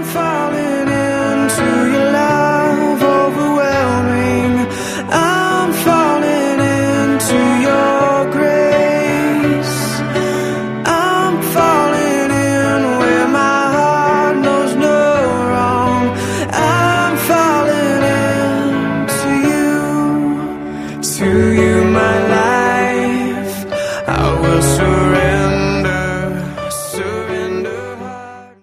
falling into your love, overwhelming. I'm falling into your grace. I'm falling in where my heart knows no wrong. I'm falling into you, to you.